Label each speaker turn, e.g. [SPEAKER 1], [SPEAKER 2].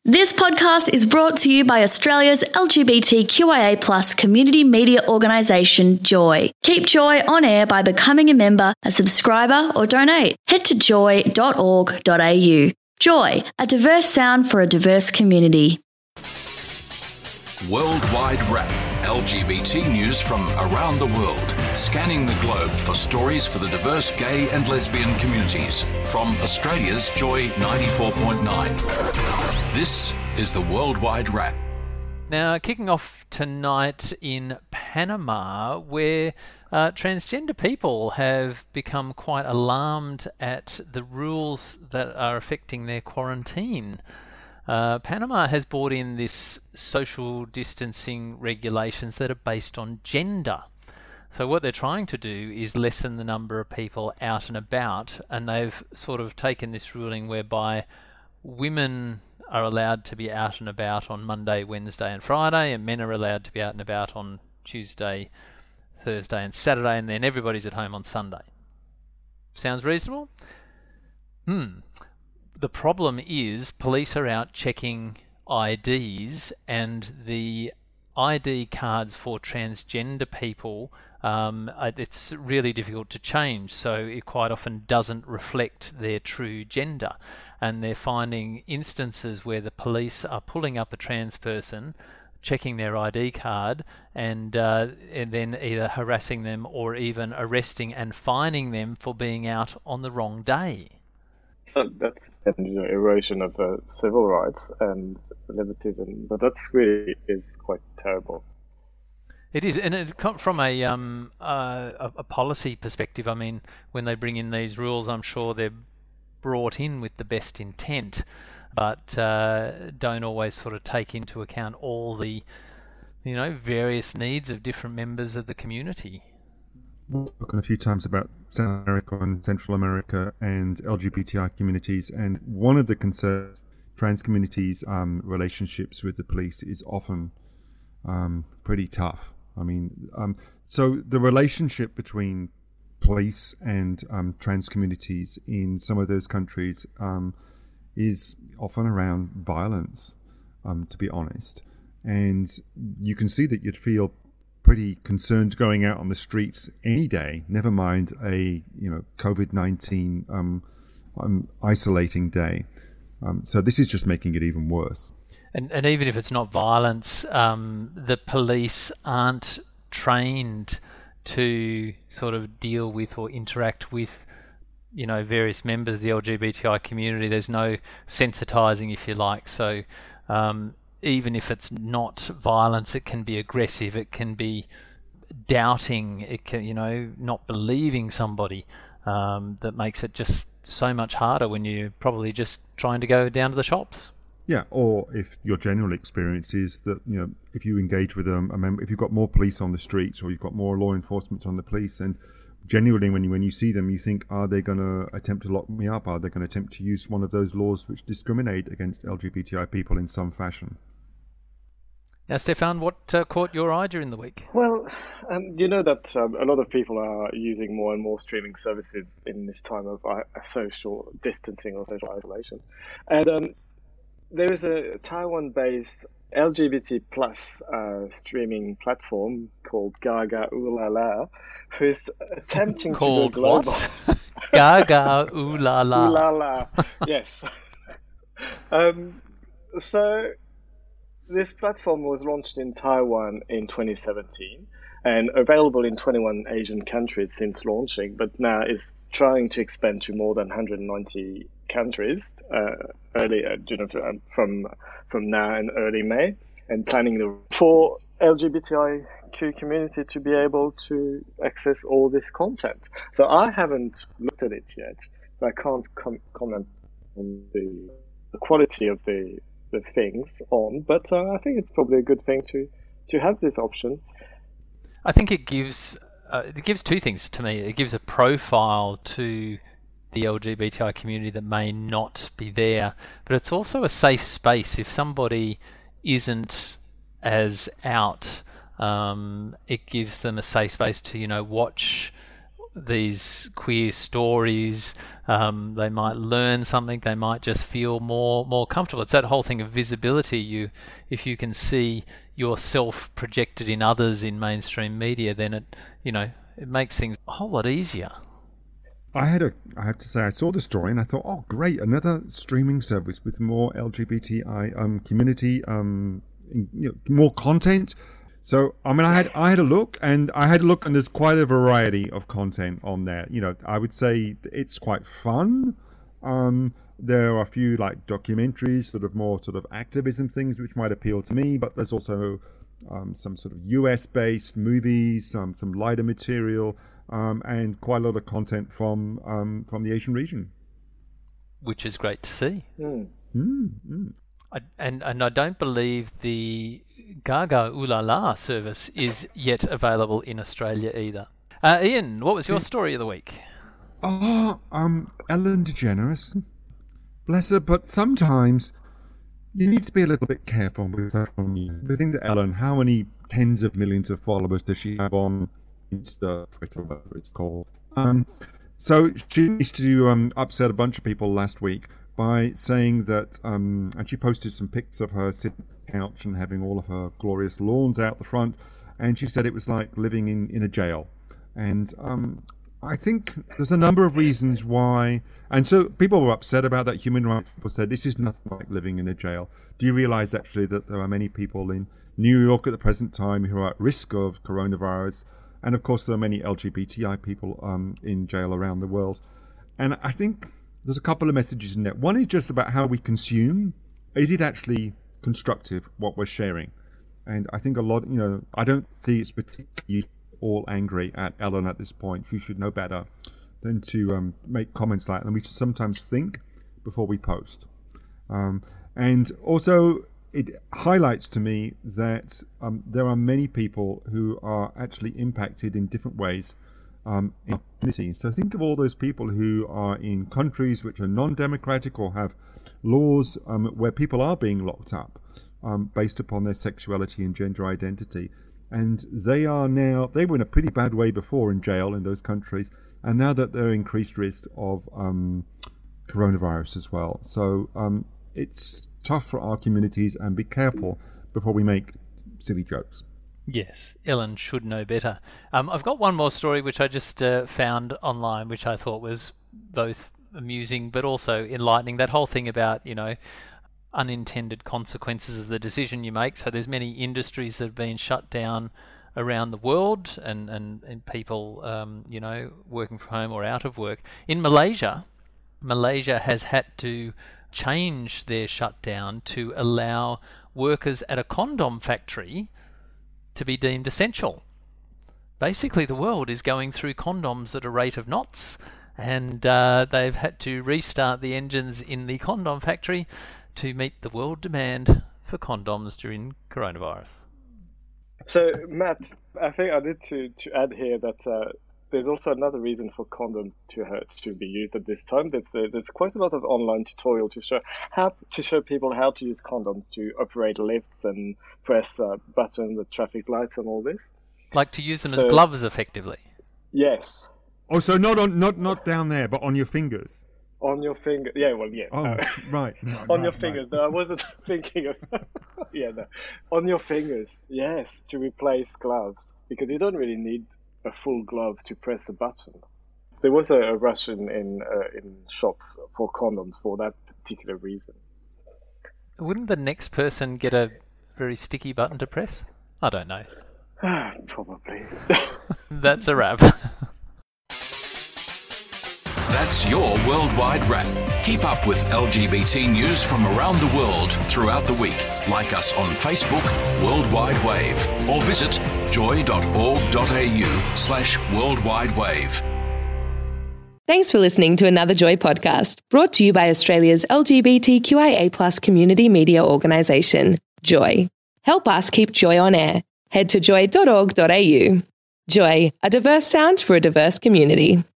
[SPEAKER 1] This podcast is brought to you by Australia's LGBTQIA+ community media organisation, Joy. Keep Joy on air by becoming a member, a subscriber or donate. Head to joy.org.au. Joy, a diverse sound for a diverse community.
[SPEAKER 2] Worldwide Wrap, LGBT news from around the world, scanning the globe for stories for the diverse gay and lesbian communities. From Australia's Joy 94.9. This is the Worldwide Wrap.
[SPEAKER 3] Now, kicking off tonight in Panama, where transgender people have become quite alarmed at the rules that are affecting their quarantine. Panama has brought in this social distancing regulations that are based on gender. So what they're trying to do is lessen the number of people out and about, and they've sort of taken this ruling whereby women are allowed to be out and about on Monday, Wednesday and Friday, and men are allowed to be out and about on Tuesday, Thursday and Saturday, and then everybody's at home on Sunday. Sounds reasonable? The problem is police are out checking IDs, and the ID cards for transgender people, it's really difficult to change, so it quite often doesn't reflect their true gender. And they're finding instances where the police are pulling up a trans person, checking their ID card, and then either harassing them or even arresting and fining them for being out on the wrong day.
[SPEAKER 4] So that's erosion of civil rights and liberties, but that's really is quite terrible.
[SPEAKER 3] It is, and it comes from a policy perspective. I mean, when they bring in these rules, I'm sure they're brought in with the best intent, but don't always sort of take into account all the, various needs of different members of the community.
[SPEAKER 5] We've spoken a few times about South America and Central America and LGBTI communities, and one of the concerns trans communities' relationships with the police is often pretty tough. I mean, so the relationship between police and trans communities in some of those countries is often around violence, to be honest. And you can see that you'd feel pretty concerned going out on the streets any day, never mind a COVID-19 isolating day. So this is just making it even worse.
[SPEAKER 3] And even if it's not violence, the police aren't trained to sort of deal with or interact with, various members of the LGBTI community. There's no sensitizing, if you like. So even if it's not violence, it can be aggressive, it can be doubting, it can, not believing somebody, that makes it just so much harder when you're probably just trying to go down to the shops.
[SPEAKER 5] Yeah, or if your general experience is that, if you engage with a member, if you've got more police on the streets or you've got more law enforcement on the police, and genuinely when you see them, you think, are they going to attempt to lock me up? Are they going to attempt to use one of those laws which discriminate against LGBTI people in some fashion?
[SPEAKER 3] Now, Stefan, what caught your eye during the week?
[SPEAKER 4] Well, you know that a lot of people are using more and more streaming services in this time of social distancing or social isolation. And there is a Taiwan-based LGBT plus streaming platform called Gaga Ulala, who's attempting to go global.
[SPEAKER 3] What? Gaga Ulala.
[SPEAKER 4] Ulala, yes. So this platform was launched in Taiwan in 2017 and available in 21 Asian countries since launching, but now is trying to expand to more than 190 countries from now and early May, and planning for LGBTIQ community to be able to access all this content. So I haven't looked at it yet, so I can't comment on the quality of the things on, but I think it's probably a good thing to have this option.
[SPEAKER 3] I think it gives two things to me. It gives a profile to the LGBTI community that may not be there, but it's also a safe space. If somebody isn't as out, it gives them a safe space to watch these queer stories. They might learn something. They might just feel more comfortable. It's that whole thing of visibility. If you can see yourself projected in others in mainstream media, then it makes things a whole lot easier.
[SPEAKER 5] I have to say, I saw the story and I thought, oh, great, another streaming service with more LGBTI community, more content. So, I mean, I had a look, and there's quite a variety of content on there. I would say it's quite fun. There are a few like documentaries, more activism things which might appeal to me, but there's also some sort of US-based movies, some lighter material, and quite a lot of content from the Asian region,
[SPEAKER 3] which is great to see. And I don't believe the Gaga Ooh La La service is yet available in Australia either. Ian, what was your story of the week?
[SPEAKER 5] Ellen DeGeneres, bless her, but sometimes you need to be a little bit careful with social media. The thing that Ellen, how many tens of millions of followers does she have on Insta, Twitter, whatever it's called? So she used to upset a bunch of people last week by saying that, and she posted some pics of her sitting on the couch and having all of her glorious lawns out the front, and she said it was like living in a jail. And I think there's a number of reasons why, and so people were upset about that. Human rights people said this is nothing like living in a jail. Do you realize actually that there are many people in New York at the present time who are at risk of coronavirus, and of course there are many LGBTI people in jail around the world. And I think there's a couple of messages in there. One is just about how we consume. Is it actually constructive, what we're sharing? And I think a lot, I don't see it's particularly all angry at Ellen at this point. She should know better than to make comments like that. And we should sometimes think before we post. And also, it highlights to me that there are many people who are actually impacted in different ways in our community. So think of all those people who are in countries which are non-democratic or have laws where people are being locked up based upon their sexuality and gender identity. And they were in a pretty bad way before in jail in those countries, and now that they're increased risk of coronavirus as well. So it's tough for our communities, and be careful before we make silly jokes.
[SPEAKER 3] Yes, Ellen should know better. I've got one more story which I just found online, which I thought was both amusing but also enlightening. That whole thing about, unintended consequences of the decision you make. So there's many industries that have been shut down around the world, and people, working from home or out of work. In Malaysia has had to change their shutdown to allow workers at a condom factory to be deemed essential. Basically, the world is going through condoms at a rate of knots, and they've had to restart the engines in the condom factory to meet the world demand for condoms during coronavirus.
[SPEAKER 4] So, Matt, I think I need to add here that there's also another reason for condoms to be used at this time. There's quite a lot of online tutorial to show people how to use condoms to operate lifts and press buttons at traffic lights and all this.
[SPEAKER 3] Like to use them as gloves, effectively.
[SPEAKER 4] Yes.
[SPEAKER 5] Oh, so not down there, but on your fingers.
[SPEAKER 4] On your finger, yeah. Well, yeah.
[SPEAKER 5] Oh, right.
[SPEAKER 4] On your fingers. No, I wasn't thinking of. Yeah, no. On your fingers, yes, to replace gloves, because you don't really need a full glove to press a button. There was a rush in shops for condoms for that particular reason.
[SPEAKER 3] Wouldn't the next person get a very sticky button to press? I don't know.
[SPEAKER 4] Probably.
[SPEAKER 3] That's a wrap.
[SPEAKER 2] That's your Worldwide Wrap. Keep up with LGBT news from around the world throughout the week. Like us on Facebook, Worldwide Wave, or visit joy.org.au/Worldwide Wave.
[SPEAKER 6] Thanks for listening to another Joy podcast, brought to you by Australia's LGBTQIA+ community media organisation, Joy. Help us keep Joy on air. Head to joy.org.au. Joy, a diverse sound for a diverse community.